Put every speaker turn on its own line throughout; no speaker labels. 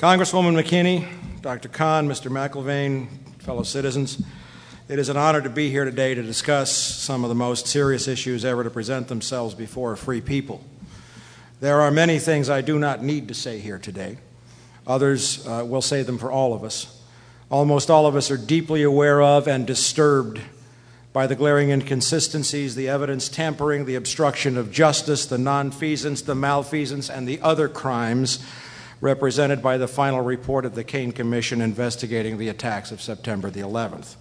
Congresswoman McKinney, Dr. Khan, Mr. McIlvaine, fellow citizens, it is an honor to be here today to discuss some of the most serious issues ever to present themselves before a free people. There are many things I do not need to say here today. Others will say them for all of us. Almost all of us are deeply aware of and disturbed by the glaring inconsistencies, the evidence tampering, the obstruction of justice, the nonfeasance, the malfeasance, and the other crimes represented by the final report of the Kane Commission investigating the attacks of September the 11th.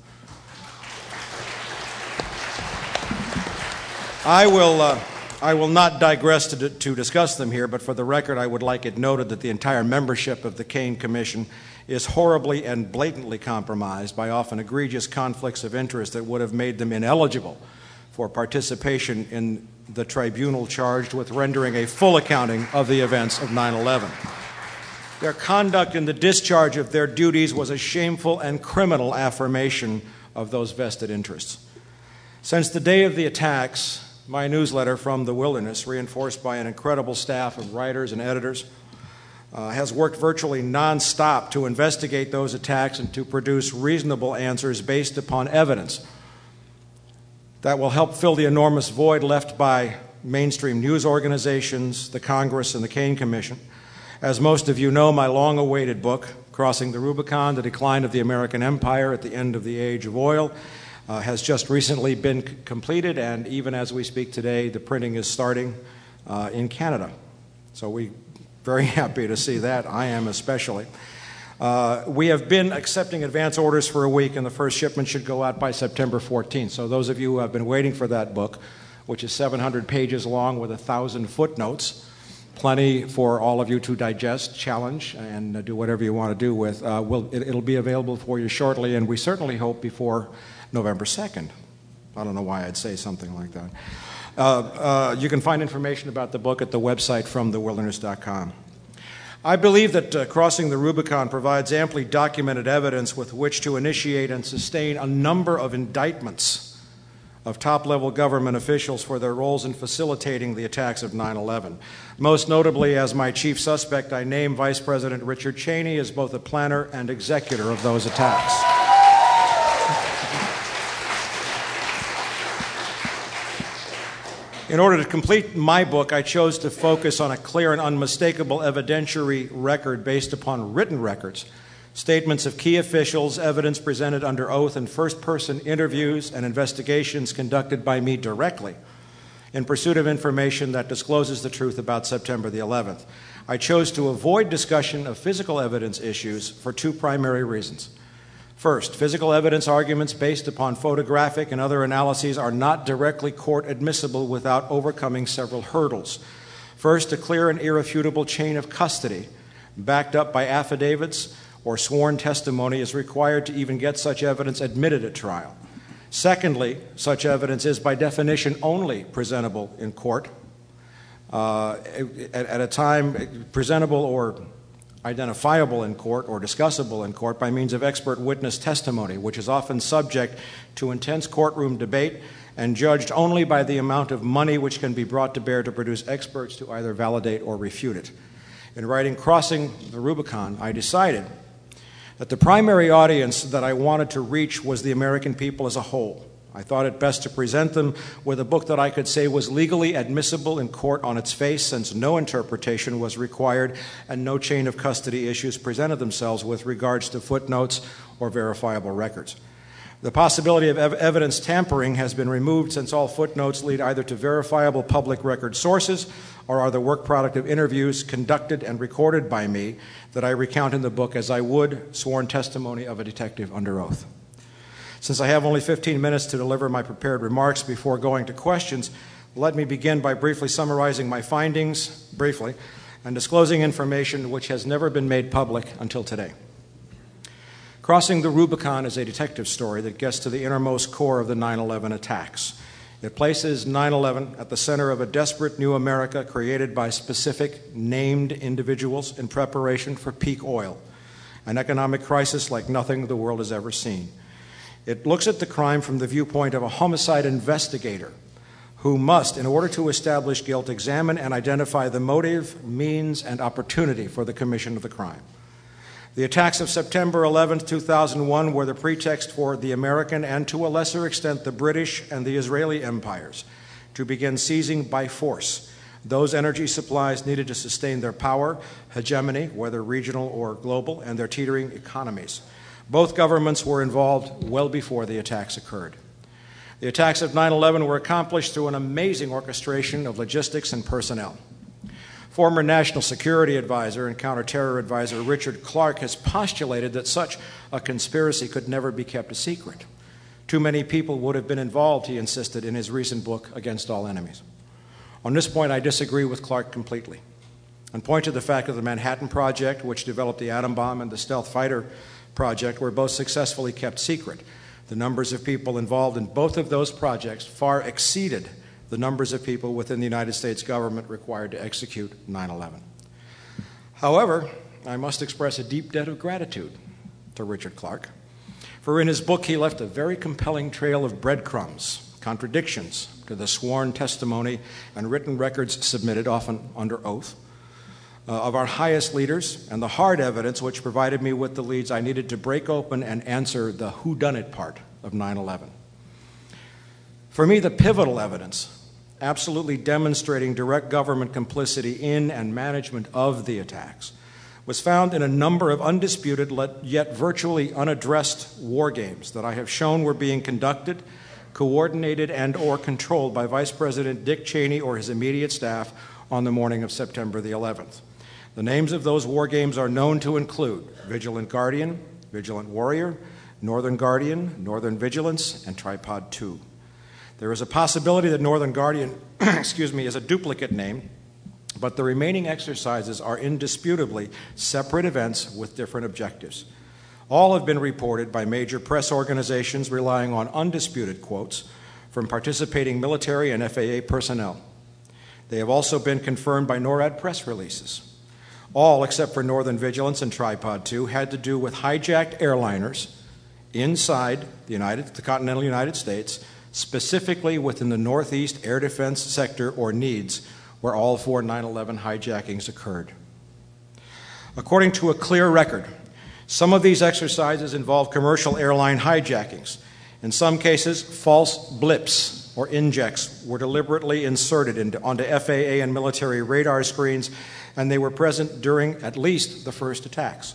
I will not digress to discuss them here, but for the record, I would like it noted that the entire membership of the Kane Commission is horribly and blatantly compromised by often egregious conflicts of interest that would have made them ineligible for participation in the tribunal charged with rendering a full accounting of the events of 9/11. Their conduct in the discharge of their duties was a shameful and criminal affirmation of those vested interests. Since the day of the attacks, my newsletter, From the Wilderness, reinforced by an incredible staff of writers and editors, has worked virtually nonstop to investigate those attacks and to produce reasonable answers based upon evidence that will help fill the enormous void left by mainstream news organizations, the Congress, and the Kane Commission. As most of you know, my long-awaited book, Crossing the Rubicon, The Decline of the American Empire at the End of the Age of Oil, has just recently been completed, and even as we speak today, the printing is starting in Canada. So we're very happy to see that. I am especially. We have been accepting advance orders for a week, and the first shipment should go out by September 14th. So those of you who have been waiting for that book, which is 700 pages long with 1,000 footnotes, plenty for all of you to digest, challenge, and do whatever you want to do with. It'll be available for you shortly, and we certainly hope before November 2nd. I don't know why I'd say something like that. You can find information about the book at the website fromthewilderness.com. I believe that Crossing the Rubicon provides amply documented evidence with which to initiate and sustain a number of indictments of top-level government officials for their roles in facilitating the attacks of 9/11. Most notably, as my chief suspect, I name Vice President Richard Cheney as both a planner and executor of those attacks. In order to complete my book, I chose to focus on a clear and unmistakable evidentiary record based upon written records, statements of key officials, evidence presented under oath, and first-person interviews and investigations conducted by me directly in pursuit of information that discloses the truth about September the 11th. I chose to avoid discussion of physical evidence issues for two primary reasons. First, physical evidence arguments based upon photographic and other analyses are not directly court admissible without overcoming several hurdles. First, a clear and irrefutable chain of custody backed up by affidavits or sworn testimony is required to even get such evidence admitted at trial. Secondly, such evidence is by definition only presentable in court at a time presentable or identifiable in court or discussable in court by means of expert witness testimony, which is often subject to intense courtroom debate and judged only by the amount of money which can be brought to bear to produce experts to either validate or refute it. In writing Crossing the Rubicon, I decided that the primary audience that I wanted to reach was the American people as a whole. I thought it best to present them with a book that I could say was legally admissible in court on its face, since no interpretation was required and no chain of custody issues presented themselves with regards to footnotes or verifiable records. The possibility of evidence tampering has been removed, since all footnotes lead either to verifiable public record sources or are the work product of interviews conducted and recorded by me that I recount in the book as I would sworn testimony of a detective under oath. Since I have only 15 minutes to deliver my prepared remarks before going to questions, let me begin by briefly summarizing my findings, briefly, and disclosing information which has never been made public until today. Crossing the Rubicon is a detective story that gets to the innermost core of the 9/11 attacks. It places 9/11 at the center of a desperate new America created by specific named individuals in preparation for peak oil, an economic crisis like nothing the world has ever seen. It looks at the crime from the viewpoint of a homicide investigator who must, in order to establish guilt, examine and identify the motive, means, and opportunity for the commission of the crime. The attacks of September 11, 2001 were the pretext for the American and, to a lesser extent, the British and the Israeli empires to begin seizing by force those energy supplies needed to sustain their power, hegemony, whether regional or global, and their teetering economies. Both governments were involved well before the attacks occurred. The attacks of 9/11 were accomplished through an amazing orchestration of logistics and personnel. Former National Security Advisor and Counterterror Advisor Richard Clarke has postulated that such a conspiracy could never be kept a secret. Too many people would have been involved, he insisted in his recent book, Against All Enemies. On this point, I disagree with Clarke completely, and point to the fact that the Manhattan Project, which developed the atom bomb, and the stealth fighter project were both successfully kept secret. The numbers of people involved in both of those projects far exceeded the numbers of people within the United States government required to execute 9/11. However, I must express a deep debt of gratitude to Richard Clarke, for in his book he left a very compelling trail of breadcrumbs, contradictions to the sworn testimony and written records submitted, often under oath, of our highest leaders, and the hard evidence which provided me with the leads I needed to break open and answer the whodunit part of 9/11. For me, the pivotal evidence, absolutely demonstrating direct government complicity in and management of the attacks, was found in a number of undisputed yet virtually unaddressed war games that I have shown were being conducted, coordinated, and or controlled by Vice President Dick Cheney or his immediate staff on the morning of September the 11th. The names of those war games are known to include Vigilant Guardian, Vigilant Warrior, Northern Guardian, Northern Vigilance, and Tripod 2. There is a possibility that Northern Guardian is a duplicate name, but the remaining exercises are indisputably separate events with different objectives. All have been reported by major press organizations relying on undisputed quotes from participating military and FAA personnel. They have also been confirmed by NORAD press releases. All, except for Northern Vigilance and Tripod 2, had to do with hijacked airliners inside the continental United States, specifically within the Northeast Air Defense Sector or NEADS, where all 4 9/11 hijackings occurred. According to a clear record, some of these exercises involve commercial airline hijackings. In some cases, false blips or injects were deliberately inserted onto FAA and military radar screens, and they were present during at least the first attacks.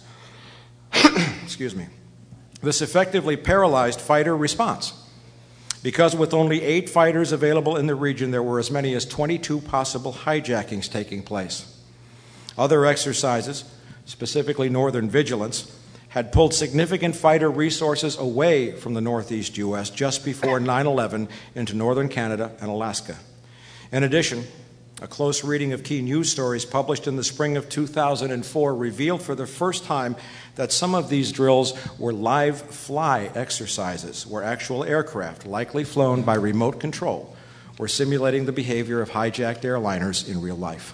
Excuse me. This effectively paralyzed fighter response, because with only 8 fighters available in the region, there were as many as 22 possible hijackings taking place. Other exercises, specifically Northern Vigilance, had pulled significant fighter resources away from the Northeast U.S. just before 9/11 into northern Canada and Alaska. In addition, a close reading of key news stories published in the spring of 2004 revealed for the first time that some of these drills were live fly exercises, where actual aircraft, likely flown by remote control, were simulating the behavior of hijacked airliners in real life.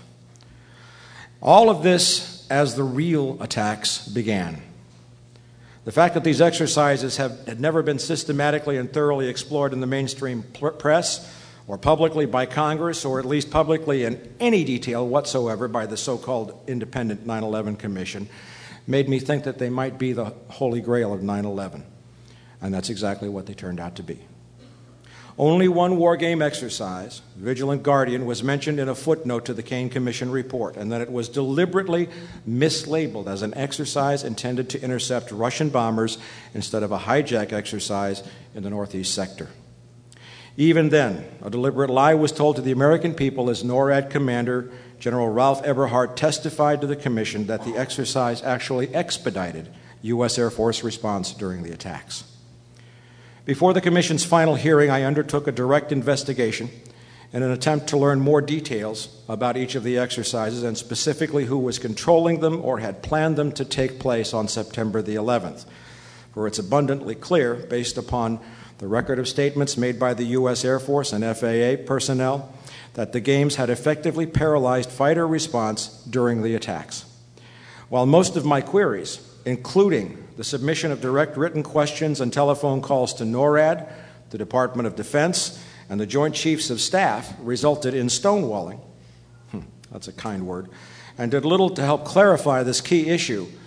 All of this as the real attacks began. The fact that these exercises had never been systematically and thoroughly explored in the mainstream press, or publicly by Congress, or at least publicly in any detail whatsoever by the so-called independent 9/11 Commission, made me think that they might be the holy grail of 9/11. And that's exactly what they turned out to be. Only one war game exercise, Vigilant Guardian, was mentioned in a footnote to the Kane Commission report, and that it was deliberately mislabeled as an exercise intended to intercept Russian bombers instead of a hijack exercise in the Northeast sector. Even then, a deliberate lie was told to the American people as NORAD Commander General Ralph Eberhart testified to the Commission that the exercise actually expedited U.S. Air Force response during the attacks. Before the Commission's final hearing, I undertook a direct investigation in an attempt to learn more details about each of the exercises, and specifically who was controlling them or had planned them to take place on September the 11th. For it's abundantly clear, based upon the record of statements made by the U.S. Air Force and FAA personnel, that the games had effectively paralyzed fighter response during the attacks. While most of my queries, including the submission of direct written questions and telephone calls to NORAD, the Department of Defense, and the Joint Chiefs of Staff, resulted in stonewalling, that's a kind word, and did little to help clarify this key issue,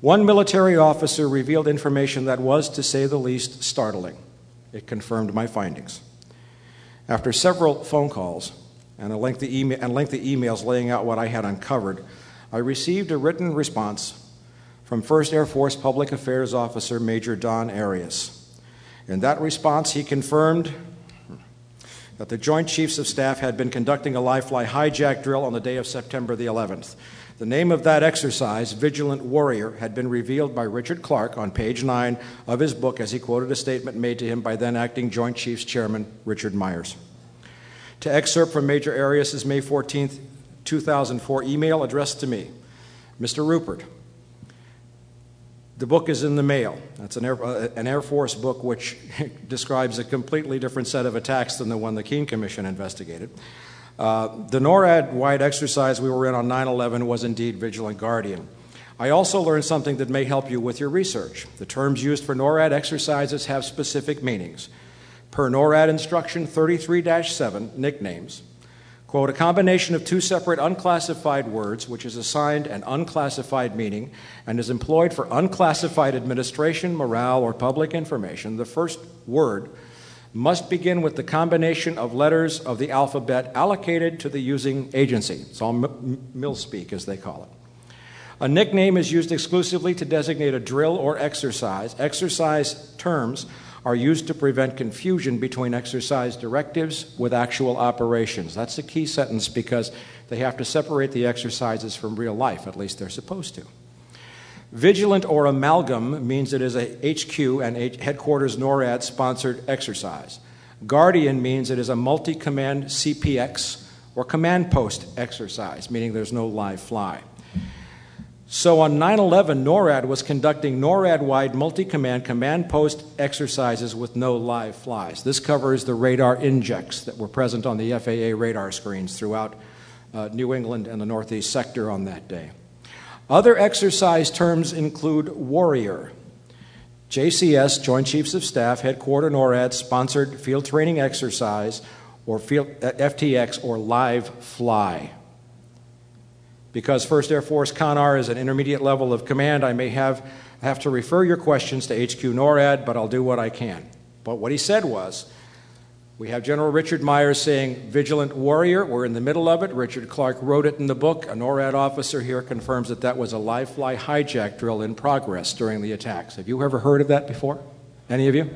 One military officer revealed information that was, to say the least, startling. It confirmed my findings. After several phone calls and lengthy emails laying out what I had uncovered, I received a written response from 1st Air Force Public Affairs Officer Major Don Arias. In that response, he confirmed that the Joint Chiefs of Staff had been conducting a live-fly hijack drill on the day of September the 11th. The name of that exercise, Vigilant Warrior, had been revealed by Richard Clark on page 9 of his book as he quoted a statement made to him by then-acting Joint Chiefs Chairman Richard Myers. To excerpt from Major Arias' May 14, 2004 email addressed to me, Mr. Rupert, the book is in the mail. That's an Air Force book which describes a completely different set of attacks than the one the Keene Commission investigated. The NORAD-wide exercise we were in on 9/11 was indeed Vigilant Guardian. I also learned something that may help you with your research. The terms used for NORAD exercises have specific meanings. Per NORAD Instruction 33-7, nicknames, quote, a combination of two separate unclassified words, which is assigned an unclassified meaning and is employed for unclassified administration, morale, or public information. The first word must begin with the combination of letters of the alphabet allocated to the using agency. It's all mil-speak, as they call it. A nickname is used exclusively to designate a drill or exercise. Exercise terms are used to prevent confusion between exercise directives with actual operations. That's a key sentence because they have to separate the exercises from real life, at least they're supposed to. Vigilant or amalgam means it is a HQ and headquarters NORAD-sponsored exercise. Guardian means it is a multi-command CPX or command post exercise, meaning there's no live fly. So on 9/11, NORAD was conducting NORAD-wide multi-command command post exercises with no live flies. This covers the radar injects that were present on the FAA radar screens throughout New England and the Northeast sector on that day. Other exercise terms include Warrior, JCS, Joint Chiefs of Staff, Headquarter NORAD-sponsored field training exercise, or FTX, or live fly. Because 1st Air Force CONAR is an intermediate level of command, I may have to refer your questions to HQ NORAD, but I'll do what I can. But what he said was, we have General Richard Myers saying, Vigilant Warrior, we're in the middle of it. Richard Clark wrote it in the book. A NORAD officer here confirms that that was a live fly hijack drill in progress during the attacks. Have you ever heard of that before? Any of you?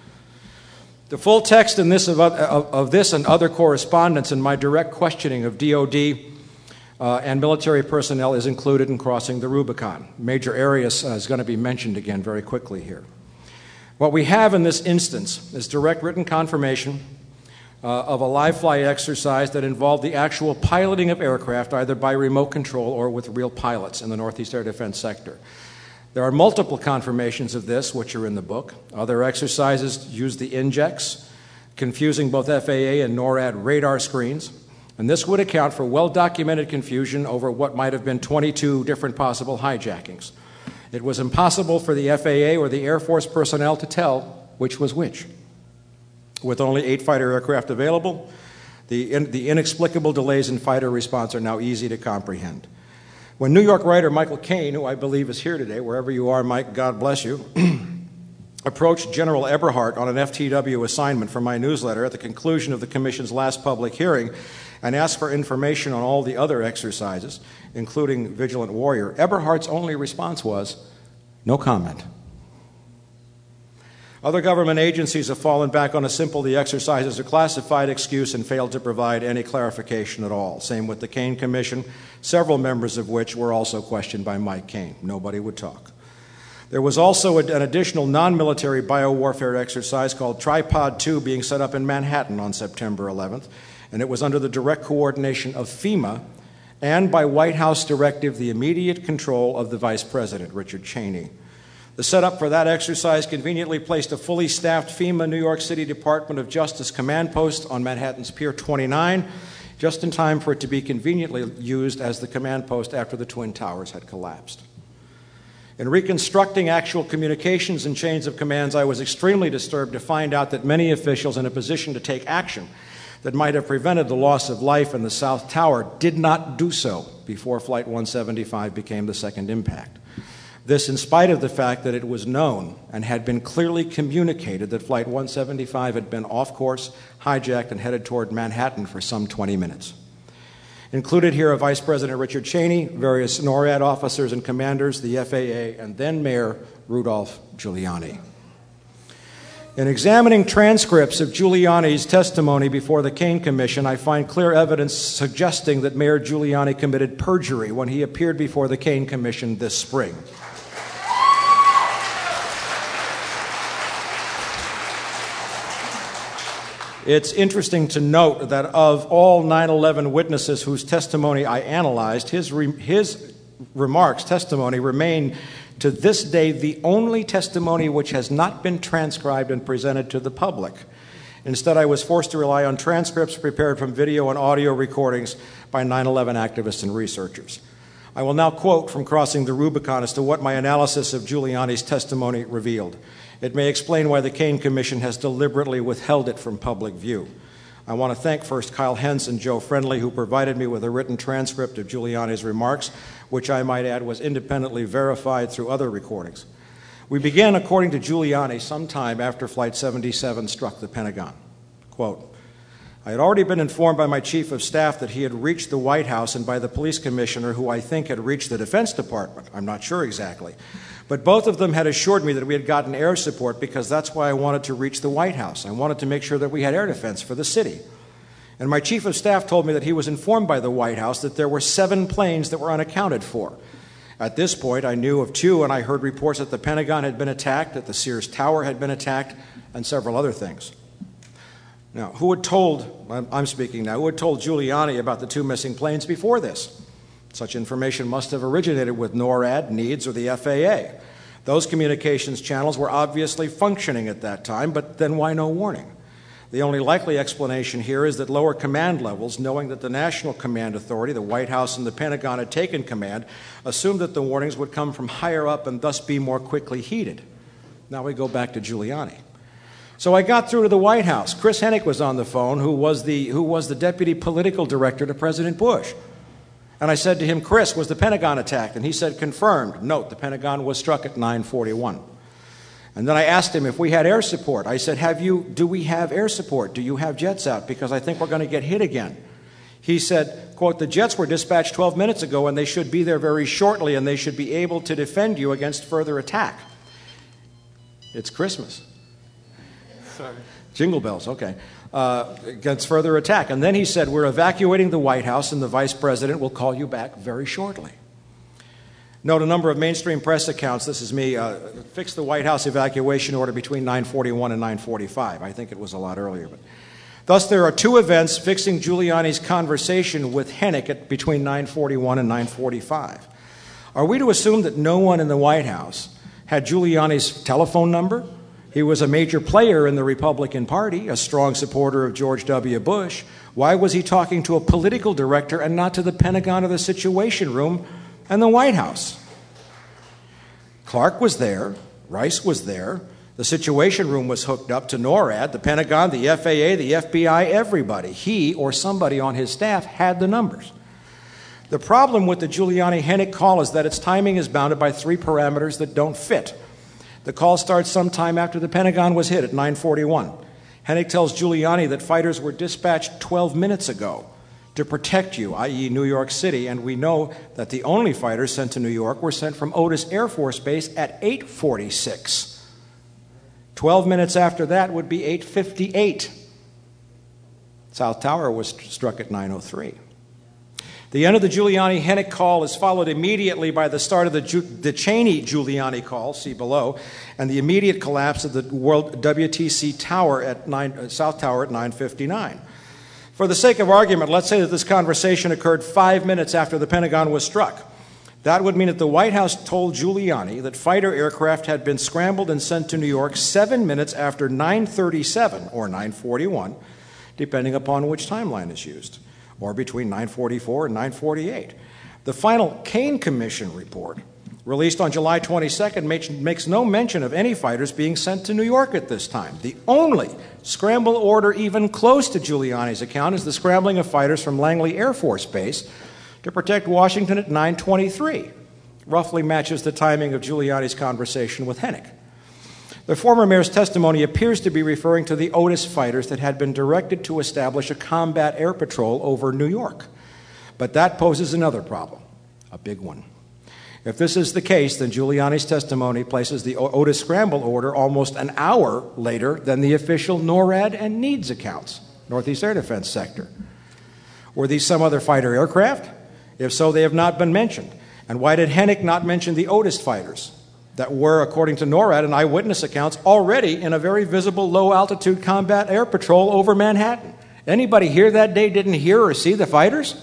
The full text in this of this and other correspondence in my direct questioning of DOD and military personnel is included in Crossing the Rubicon. Major Arias is going to be mentioned again very quickly here. What we have in this instance is direct written confirmation of a live fly exercise that involved the actual piloting of aircraft, either by remote control or with real pilots in the Northeast Air Defense sector. There are multiple confirmations of this, which are in the book. Other exercises use the injects, confusing both FAA and NORAD radar screens. And this would account for well-documented confusion over what might have been 22 different possible hijackings. It was impossible for the FAA or the Air Force personnel to tell which was which. With only 8 fighter aircraft available, the inexplicable delays in fighter response are now easy to comprehend. When New York writer Michael Caine, who I believe is here today, wherever you are, Mike, God bless you, approached General Eberhardt on an FTW assignment for my newsletter at the conclusion of the Commission's last public hearing and asked for information on all the other exercises, including Vigilant Warrior, Eberhardt's only response was, no comment. Other government agencies have fallen back on a simple the exercises are classified excuse and failed to provide any clarification at all. Same with the Caine Commission, several members of which were also questioned by Mike Caine. Nobody would talk. There was also an additional non-military biowarfare exercise called Tripod 2 being set up in Manhattan on September 11th, and it was under the direct coordination of FEMA and by White House directive, the immediate control of the Vice President, Richard Cheney. The setup for that exercise conveniently placed a fully staffed FEMA New York City Department of Justice command post on Manhattan's Pier 29, just in time for it to be conveniently used as the command post after the Twin Towers had collapsed. In reconstructing actual communications and chains of commands, I was extremely disturbed to find out that many officials in a position to take action that might have prevented the loss of life in the South Tower did not do so before Flight 175 became the second impact. This in spite of the fact that it was known and had been clearly communicated that Flight 175 had been off course, hijacked, and headed toward Manhattan for some 20 minutes. Included here are Vice President Richard Cheney, various NORAD officers and commanders, the FAA, and then Mayor Rudolph Giuliani. In examining transcripts of Giuliani's testimony before the Kaine Commission, I find clear evidence suggesting that Mayor Giuliani committed perjury when he appeared before the Kaine Commission this spring. It's interesting to note that of all 9/11 witnesses whose testimony I analyzed, his testimony remain to this day the only testimony which has not been transcribed and presented to the public. Instead, I was forced to rely on transcripts prepared from video and audio recordings by 9/11 activists and researchers. I will now quote from Crossing the Rubicon as to what my analysis of Giuliani's testimony revealed. It may explain why the Kaine Commission has deliberately withheld it from public view. I want to thank first Kyle Hentz and Joe Friendly, who provided me with a written transcript of Giuliani's remarks, which I might add was independently verified through other recordings. We began, according to Giuliani, sometime after Flight 77 struck the Pentagon. Quote, I had already been informed by my chief of staff that he had reached the White House and by the police commissioner, who I think had reached the Defense Department. I'm not sure exactly. But both of them had assured me that we had gotten air support because that's why I wanted to reach the White House. I wanted to make sure that we had air defense for the city. And my chief of staff told me that he was informed by the White House that there were 7 planes that were unaccounted for. At this point, I knew of 2, and I heard reports that the Pentagon had been attacked, that the Sears Tower had been attacked, and several other things. Now, I'm speaking now, who had told Giuliani about the 2 missing planes before this? Such information must have originated with NORAD, NEADS, or the FAA. Those communications channels were obviously functioning at that time, but then why no warning? The only likely explanation here is that lower command levels, knowing that the National Command Authority, the White House, and the Pentagon had taken command, assumed that the warnings would come from higher up and thus be more quickly heeded. Now we go back to Giuliani. So I got through to the White House. Chris Hennick was on the phone, who was the deputy political director to President Bush. And I said to him, Chris, was the Pentagon attacked? And he said, confirmed. Note, the Pentagon was struck at 9:41. And then I asked him if we had air support. I said, do we have air support? Do you have jets out? Because I think we're going to get hit again. He said, quote, the jets were dispatched 12 minutes ago, and they should be there very shortly, and they should be able to defend you against further attack. It's Christmas. Sorry. Jingle bells, okay. Against further attack. And then he said, we're evacuating the White House, and the vice president will call you back very shortly. Note a number of mainstream press accounts, this is me, fixed the White House evacuation order between 9:41 and 9:45. I think it was a lot earlier. But thus, there are 2 events fixing Giuliani's conversation with Hennick between 9:41 and 9:45. Are we to assume that no one in the White House had Giuliani's telephone number? He was a major player in the Republican Party, a strong supporter of George W. Bush. Why was he talking to a political director and not to the Pentagon or the Situation Room and the White House? Clark was there. Rice was there. The Situation Room was hooked up to NORAD, the Pentagon, the FAA, the FBI, everybody. He or somebody on his staff had the numbers. The problem with the Giuliani-Hennick call is that its timing is bounded by 3 parameters that don't fit. The call starts sometime after the Pentagon was hit at 9:41. Hennick tells Giuliani that fighters were dispatched 12 minutes ago to protect you, i.e. New York City, and we know that the only fighters sent to New York were sent from Otis Air Force Base at 8:46. 12 minutes after that would be 8:58. South Tower was struck at 9:03. The end of the Giuliani-Hennick call is followed immediately by the start of the Cheney-Giuliani call, see below, and the immediate collapse of the World WTC Tower at South Tower at 9:59. For the sake of argument, let's say that this conversation occurred 5 minutes after the Pentagon was struck. That would mean that the White House told Giuliani that fighter aircraft had been scrambled and sent to New York 7 minutes after 9:37 or 9:41, depending upon which timeline is used, or between 9:44 and 9:48. The final Kaine Commission report, released on July 22nd, makes no mention of any fighters being sent to New York at this time. The only scramble order even close to Giuliani's account is the scrambling of fighters from Langley Air Force Base to protect Washington at 9:23. roughly matches the timing of Giuliani's conversation with Hennick. The former mayor's testimony appears to be referring to the Otis fighters that had been directed to establish a combat air patrol over New York. But that poses another problem, a big one. If this is the case, then Giuliani's testimony places the Otis scramble order almost an hour later than the official NORAD and NEADS accounts, Northeast Air Defense Sector. Were these some other fighter aircraft? If so, they have not been mentioned. And why did Hennick not mention the Otis fighters that were, according to NORAD and eyewitness accounts, already in a very visible low-altitude combat air patrol over Manhattan? Anybody here that day didn't hear or see the fighters?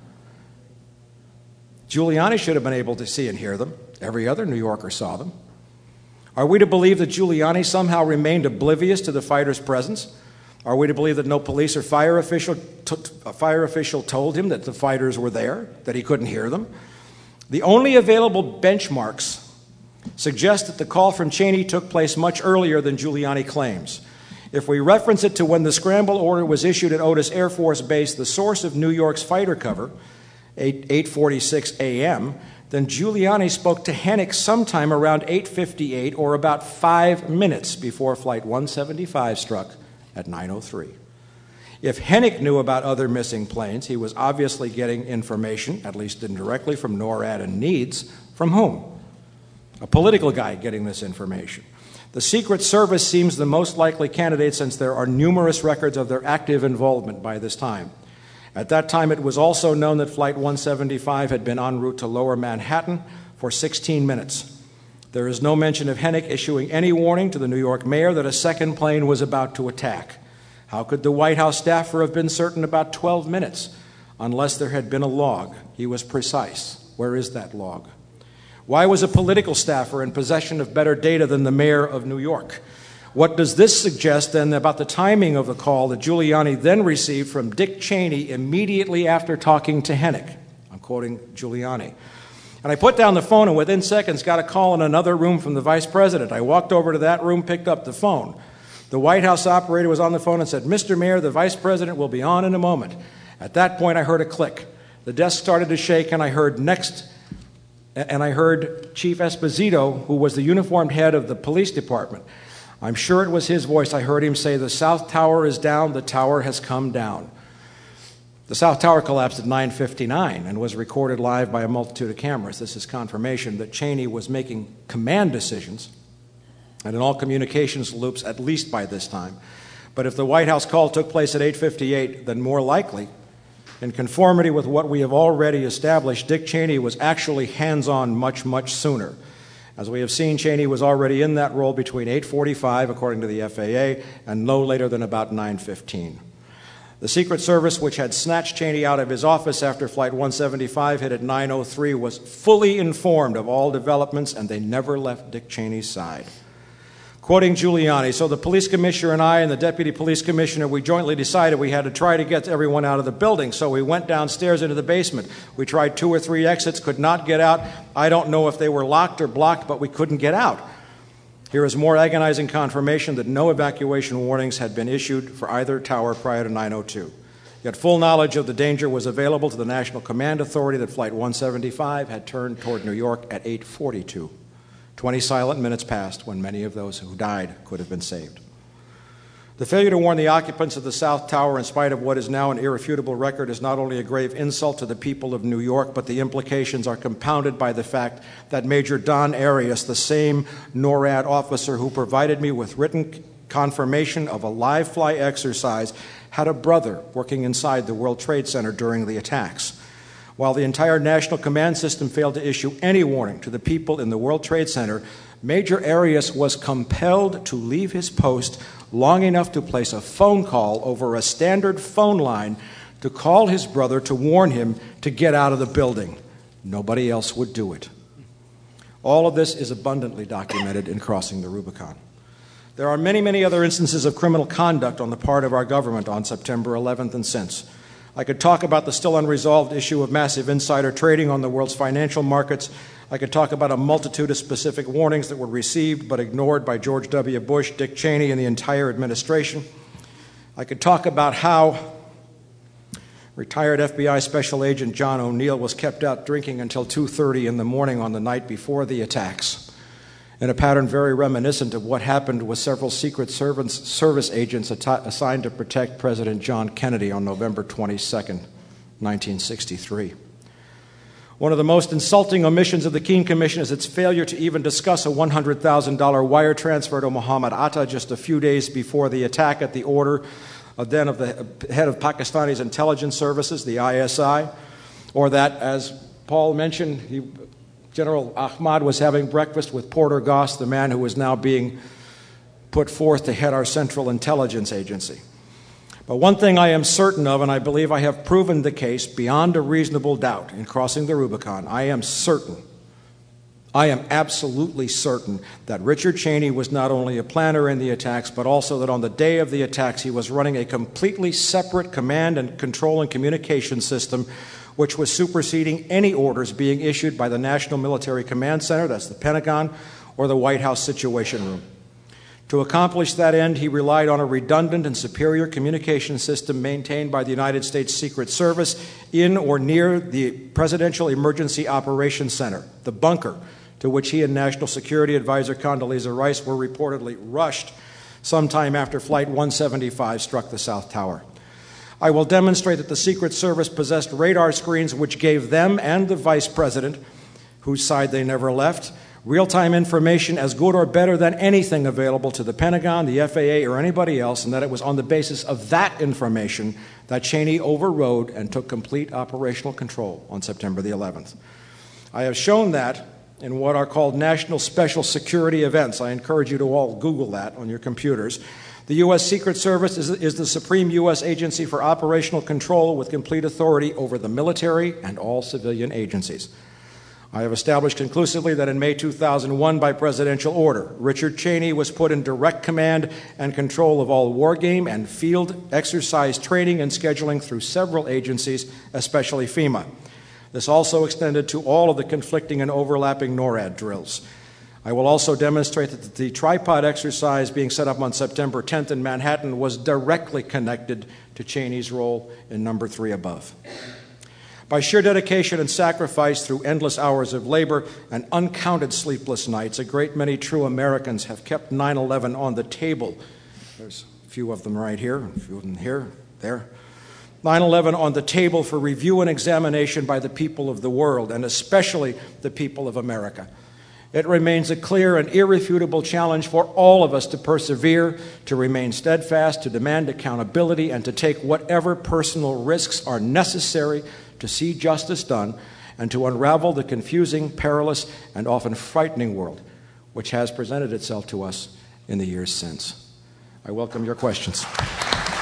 Giuliani should have been able to see and hear them. Every other New Yorker saw them. Are we to believe that Giuliani somehow remained oblivious to the fighters' presence? Are we to believe that no police or fire official told him that the fighters were there, that he couldn't hear them? The only available benchmarks suggest that the call from Cheney took place much earlier than Giuliani claims. If we reference it to when the scramble order was issued at Otis Air Force Base, the source of New York's fighter cover, 8:46 a.m., then Giuliani spoke to Hennick sometime around 8:58 or about 5 minutes before Flight 175 struck at 9:03. If Hennick knew about other missing planes, he was obviously getting information, at least indirectly, from NORAD and NEADS. From whom? A political guy getting this information. The Secret Service seems the most likely candidate since there are numerous records of their active involvement by this time. At that time, it was also known that Flight 175 had been en route to Lower Manhattan for 16 minutes. There is no mention of Hennick issuing any warning to the New York mayor that a second plane was about to attack. How could the White House staffer have been certain about 12 minutes unless there had been a log? He was precise. Where is that log? Why was a political staffer in possession of better data than the mayor of New York? What does this suggest then about the timing of the call that Giuliani then received from Dick Cheney immediately after talking to Hennick? I'm quoting Giuliani. And I put down the phone and within seconds got a call in another room from the vice president. I walked over to that room, picked up the phone. The White House operator was on the phone and said, "Mr. Mayor, the vice president will be on in a moment." At that point, I heard a click. The desk started to shake, and I heard Chief Esposito, who was the uniformed head of the police department. I'm sure it was his voice. I heard him say, "The South Tower is down. The tower has come down." The South Tower collapsed at 9:59 and was recorded live by a multitude of cameras. This is confirmation that Cheney was making command decisions and in all communications loops at least by this time. But if the White House call took place at 8:58, then more likely, in conformity with what we have already established, Dick Cheney was actually hands-on much, much sooner. As we have seen, Cheney was already in that role between 8:45, according to the FAA, and no later than about 9:15. The Secret Service, which had snatched Cheney out of his office after Flight 175 hit at 9:03, was fully informed of all developments, and they never left Dick Cheney's side. Quoting Giuliani, "So the police commissioner and I and the deputy police commissioner, we jointly decided we had to try to get everyone out of the building. So we went downstairs into the basement. We tried 2 or 3 exits, could not get out. I don't know if they were locked or blocked, but we couldn't get out." Here is more agonizing confirmation that no evacuation warnings had been issued for either tower prior to 9:02. Yet full knowledge of the danger was available to the National Command Authority that Flight 175 had turned toward New York at 8:42. 20 silent minutes passed when many of those who died could have been saved. The failure to warn the occupants of the South Tower, in spite of what is now an irrefutable record, is not only a grave insult to the people of New York, but the implications are compounded by the fact that Major Don Arias, the same NORAD officer who provided me with written confirmation of a live fly exercise, had a brother working inside the World Trade Center during the attacks. While the entire National Command System failed to issue any warning to the people in the World Trade Center, Major Arias was compelled to leave his post long enough to place a phone call over a standard phone line to call his brother to warn him to get out of the building. Nobody else would do it. All of this is abundantly documented in Crossing the Rubicon. There are many, many other instances of criminal conduct on the part of our government on September 11th and since. I could talk about the still unresolved issue of massive insider trading on the world's financial markets. I could talk about a multitude of specific warnings that were received but ignored by George W. Bush, Dick Cheney, and the entire administration. I could talk about how Retired FBI Special Agent John O'Neill was kept out drinking until 2:30 in the morning on the night before the attacks, in a pattern very reminiscent of what happened with several Secret Service agents assigned to protect President John Kennedy on November 22nd, 1963. One of the most insulting omissions of the Keene Commission is its failure to even discuss a $100,000 wire transfer to Mohammed Atta just a few days before the attack at the order then of the head of Pakistani's intelligence services, the ISI, or that, as Paul mentioned, General Ahmad was having breakfast with Porter Goss, the man who is now being put forth to head our Central Intelligence Agency. But one thing I am certain of, and I believe I have proven the case beyond a reasonable doubt in crossing the Rubicon, I am absolutely certain that Richard Cheney was not only a planner in the attacks, but also that on the day of the attacks he was running a completely separate command and control and communication system which was superseding any orders being issued by the National Military Command Center, that's the Pentagon, or the White House Situation Room. To accomplish that end, he relied on a redundant and superior communication system maintained by the United States Secret Service in or near the Presidential Emergency Operations Center, the bunker, to which he and National Security Advisor Condoleezza Rice were reportedly rushed sometime after Flight 175 struck the South Tower. I will demonstrate that the Secret Service possessed radar screens which gave them and the Vice President, whose side they never left, real-time information as good or better than anything available to the Pentagon, the FAA, or anybody else, and that it was on the basis of that information that Cheney overrode and took complete operational control on September the 11th. I have shown that in what are called National Special Security Events. I encourage you to all Google that on your computers. The U.S. Secret Service is the supreme U.S. agency for operational control with complete authority over the military and all civilian agencies. I have established conclusively that in May 2001, by presidential order, Richard Cheney was put in direct command and control of all wargame and field exercise training and scheduling through several agencies, especially FEMA. This also extended to all of the conflicting and overlapping NORAD drills. I will also demonstrate that the tripod exercise being set up on September 10th in Manhattan was directly connected to Cheney's role in number 3 above. By sheer dedication and sacrifice through endless hours of labor and uncounted sleepless nights, a great many true Americans have kept 9/11 on the table. There's a few of them right here, a few of them here, there. 9/11 on the table for review and examination by the people of the world, and especially the people of America. It remains a clear and irrefutable challenge for all of us to persevere, to remain steadfast, to demand accountability, and to take whatever personal risks are necessary to see justice done and to unravel the confusing, perilous, and often frightening world which has presented itself to us in the years since. I welcome your questions.